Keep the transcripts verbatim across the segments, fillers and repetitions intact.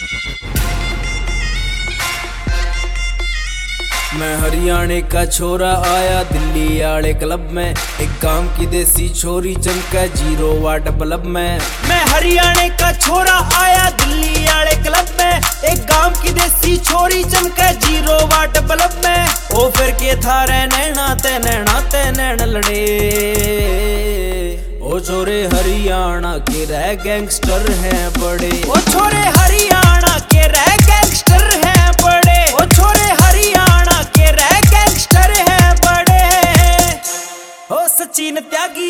मैं हरियाणे का छोरा आया दिल्ली आले क्लब में, एक काम की देसी छोरी चमका जीरो वाट बल्ब में। मैं हरियाणे का छोरा आया दिल्ली आले क्लब में, एक गांव की देसी छोरी चमका जीरो वाट बल्ब में। ओ फिर के थारे नैना ते नैना ते नैन लड़े, ओ छोरे हरियाणा के रह गैंगस्टर हैं बड़े। ओ छोरे हरियाणा के रह गैंगस्टर हैं बड़े। ओ छोरे हरियाणा के रह गैंगस्टर हैं बड़े। ओ सचिन त्यागी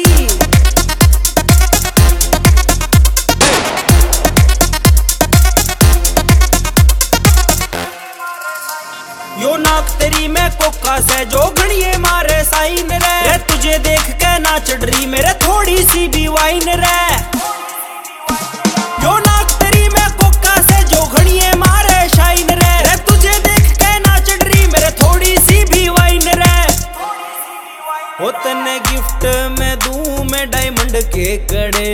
यो नाक तेरी में कोका से जो घड़िए मारे साइन रे, तुझे देख के नाच डरी मेरे थोड़ी सी भी वाइन रे। यो नाक तेरी में कोका से जो घड़िए मारे शाइन रे, तुझे देख के नाच डरी मेरे थोड़ी सी भी वाइन रे। ओ तने गिफ्ट में दूं मैं डायमंड के कड़े,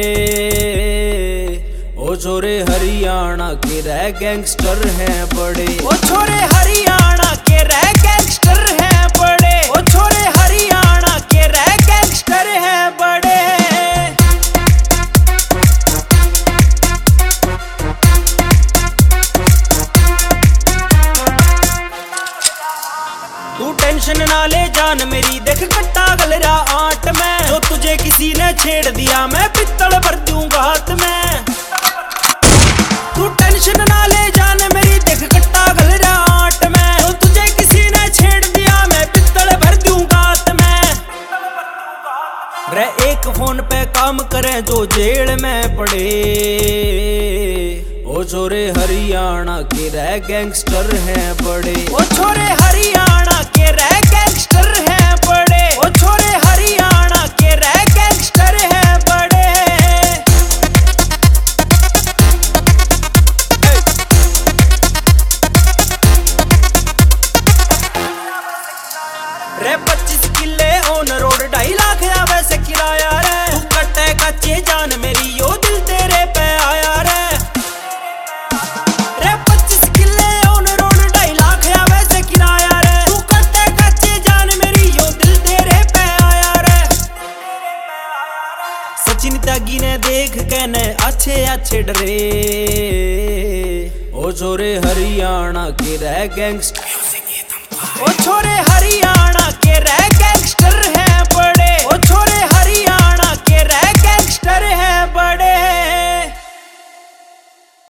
ओ छोरे हरियाणा के रह गैंगस्टर हैं बड़े। ओ छोरे हरियाणा के रह गैंगस्टर हैं बड़े। ओ छोरे हरियाणा के रह गैंगस्टर हैं बड़े। तू टेंशन ना ले जान मेरी, देख कट्टा गलरा आट में, जो तुझे किसी ने छेड़ दिया मैं पित्तल भर दूंगा हाथ में। तू टेंशन ना ले जान मेरी, देख कट्टा गलरा आट में, जो तुझे किसी ने छेड़ दिया मैं पित्तल भर दूंगा हाथ में। रे एक फोन पे काम करे जो जेल में पड़े, ओ छोरे हरियाणा के रह गैंगस्टर हैं बड़े। ओ छोरे हरियाणा के रह गैंगस्टर हैं बड़े। ओ छोरे हरियाणा के रह गैंगस्टर हैं बड़े। रे पच्चीस किले ऑन रोड ढाई लाख या वैसे किराया रे, तू कट्टे कच्चे जान मेरी यो दिल तेरे पे आया रे। रे पच्चीस किले ऑन रोड ढाई लाख या वैसे किराया रे, तू कट्टे कच्चे जान मेरी यो दिल तेरे पे आया रे। सचिन त्यागी ने देख के ने अच्छे अच्छे डरे, ओ छोरे हरियाणा के रह गैंगस्टर। ओ छोरे हरियाणा के रह गैंगस्टर